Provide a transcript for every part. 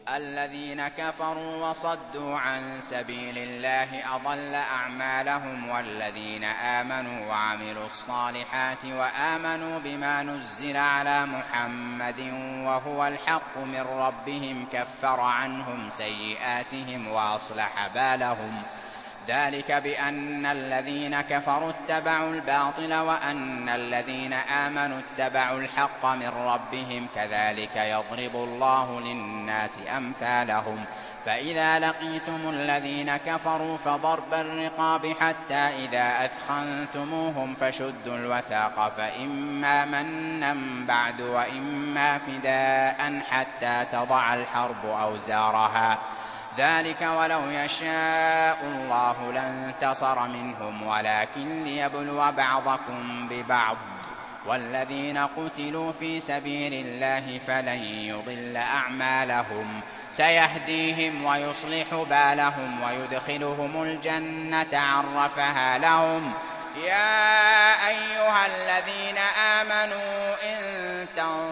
الذين كفروا وصدوا عن سبيل الله أضل أعمالهم، والذين آمنوا وعملوا الصالحات وآمنوا بما نزل على محمد وهو الحق من ربهم كفر عنهم سيئاتهم وأصلح بالهم. ذلك بأن الذين كفروا اتبعوا الباطل وأن الذين آمنوا اتبعوا الحق من ربهم، كذلك يضرب الله للناس أمثالهم. فإذا لقيتم الذين كفروا فضرب الرقاب حتى إذا أثخنتموهم فشدوا الوثاق، فإما منا بعد وإما فداء حتى تضع الحرب أوزارها. ذلك ولو يشاء الله لانتصر منهم، ولكن ليبلو بعضكم ببعض. والذين قتلوا في سبيل الله فلن يضل أعمالهم، سيهديهم ويصلح بالهم ويدخلهم الجنة عرفها لهم. يا أيها الذين آمنوا إن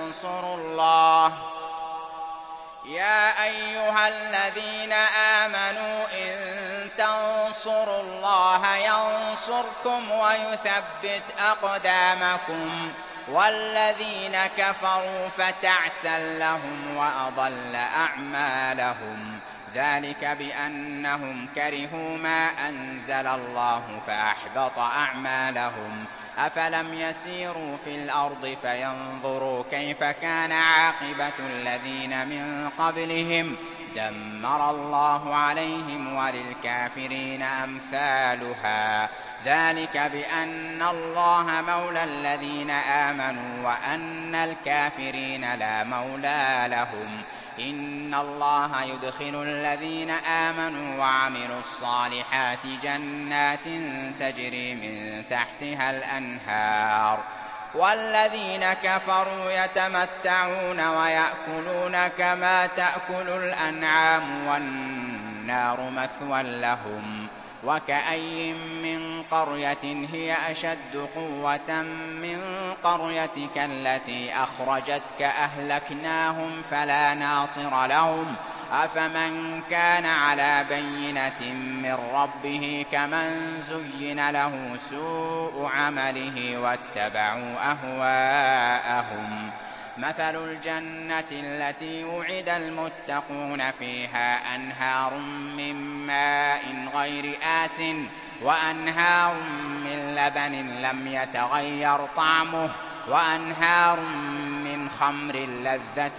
تنصروا الله ينصركم ويثبت أقدامكم. والذين كفروا فتعسا لهم وأضل أعمالهم. ذلك بأنهم كرهوا ما أنزل الله فأحبط أعمالهم. أفلم يسيروا في الأرض فينظروا كيف كان عاقبة الذين من قبلهم، دمر الله عليهم وللكافرين أمثالها. ذلك بأن الله مولى الذين آمنوا وأن الكافرين لا مولى لهم. إن الله يدخل الذين آمنوا وعملوا الصالحات جنات تجري من تحتها الأنهار، والذين كفروا يتمتعون ويأكلون كما تأكل الأنعام والنار مثوى لهم. وكأي من قرية هي أشد قوة من قريتك التي أخرجتك أهلكناهم فلا ناصر لهم. أفمن كان على بينة من ربه كمن زين له سوء عمله واتبعوا أهواءهم. مثل الجنة التي وعد المتقون فيها أنهار من ماء غير آسٍ وأنهار من لبن لم يتغير طعمه وأنهار من خمر لذة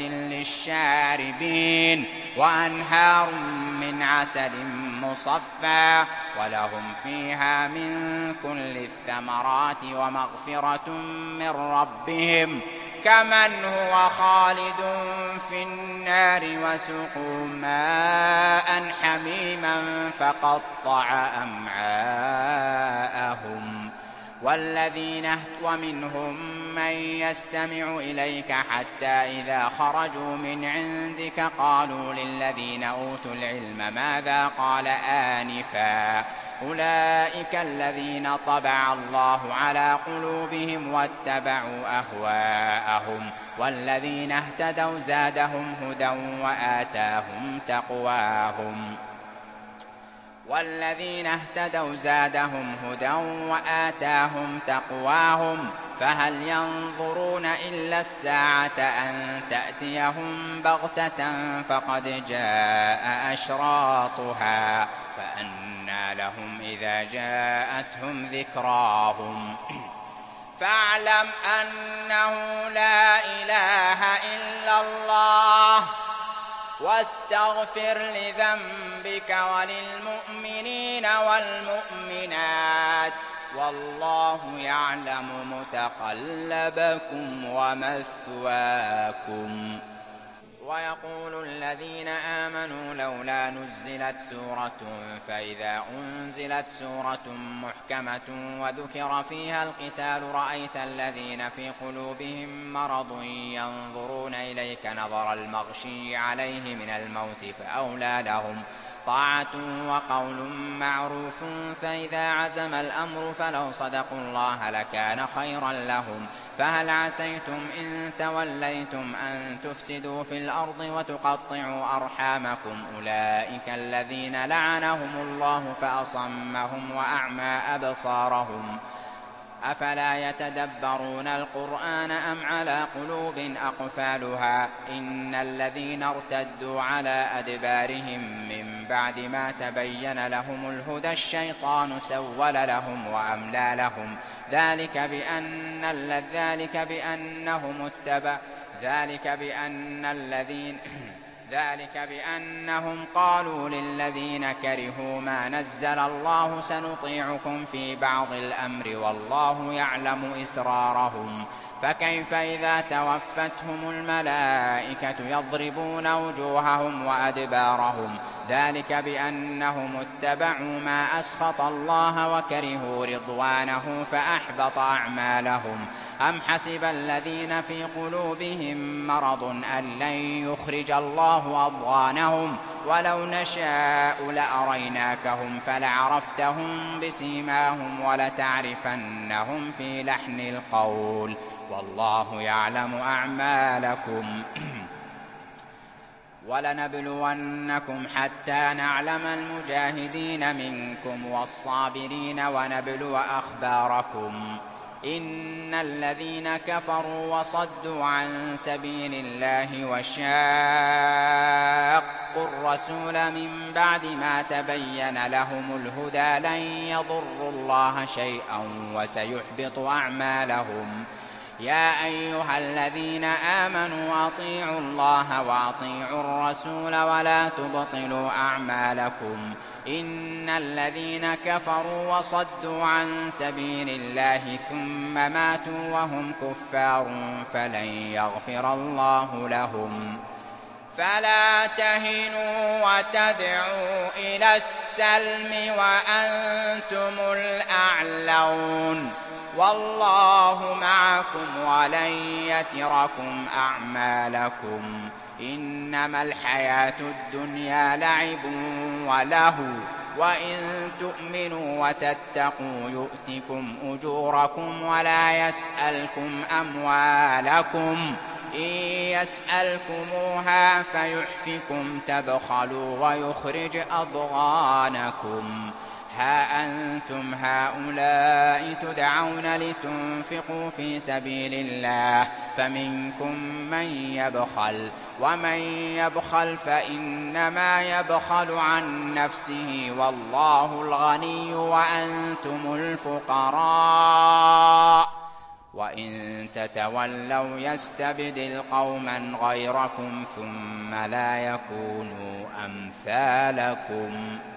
للشاربين وأنهار من عسل مصفى ولهم فيها من كل الثمرات ومغفرة من ربهم كمن هو خالد في النار وسقوا ماء حميما فقطع أمعاءهم. ومنهم من يستمع إليك حتى إذا خرجوا من عندك قالوا للذين أوتوا العلم ماذا قال آنفا أولئك الذين طبع الله على قلوبهم واتبعوا أهواءهم. والذين اهتدوا زادهم هدى وآتاهم تقواهم فهل ينظرون إلا الساعة أن تأتيهم بغتة فقد جاء أشراطها فأنى لهم إذا جاءتهم ذكراهم. فاعلم أنه لا إله إلا الله واستغفر لذنبك وللمؤمنين والمؤمنات والله يعلم متقلبكم ومثواكم. ويقول الذين آمنوا لولا نزلت سورة فإذا أنزلت سورة محكمة وذكر فيها القتال رأيت الذين في قلوبهم مرض ينظرون إليك نظر المغشي عليه من الموت فأولى لهم طاعة وقول معروف، فإذا عزم الأمر فلو صدقوا الله لكان خيرا لهم. فهل عسيتم إن توليتم أن تفسدوا في الأرض وتقطعوا أرحامكم؟ أولئك الذين لعنهم الله فأصمهم وأعمى أبصارهم. أفلا يتدبرون القرآن أم على قلوب أقفالها؟ إن الذين ارتدوا على أدبارهم من بعد ما تبين لهم الهدى الشيطان سول لهم وأملى لهم. ذلك بأنهم قالوا للذين كرهوا ما نزل الله سنطيعكم في بعض الأمر والله يعلم إسرارهم. فكيف إذا توفتهم الملائكة يضربون وجوههم وأدبارهم؟ ذلك بأنهم اتبعوا ما أسخط الله وكرهوا رضوانه فأحبط أعمالهم. أم حسب الذين في قلوبهم مرض أن لن يخرج الله أضغانهم؟ ولو نشاء لأريناكهم فلعرفتهم بسيماهم ولتعرفنهم في لحن القول والله يعلم أعمالكم. ولنبلونكم حتى نعلم المجاهدين منكم والصابرين ونبلو أخباركم. إن الذين كفروا وصدوا عن سبيل الله وشاقوا الرسول من بعد ما تبين لهم الهدى لن يضروا الله شيئا وسيحبط أعمالهم. يا أيها الذين آمنوا أطيعوا الله وأطيعوا الرسول ولا تبطلوا أعمالكم. إن الذين كفروا وصدوا عن سبيل الله ثم ماتوا وهم كفار فلن يغفر الله لهم. فلا تهنوا وتدعوا إلى السلم وأنتم الأعلون والله معكم ولن يتركم أعمالكم. إنما الحياة الدنيا لعب وله وإن تؤمنوا وتتقوا يؤتكم أجوركم ولا يسألكم أموالكم. إن يسألكموها فيحفكم تبخلوا ويخرج أضغانكم. ها أنتم هؤلاء تدعون لتنفقوا في سبيل الله فمنكم من يبخل ومن يبخل فإنما يبخل عن نفسه والله الغني وأنتم الفقراء وإن تتولوا يستبدل قوما غيركم ثم لا يكونوا أمثالكم.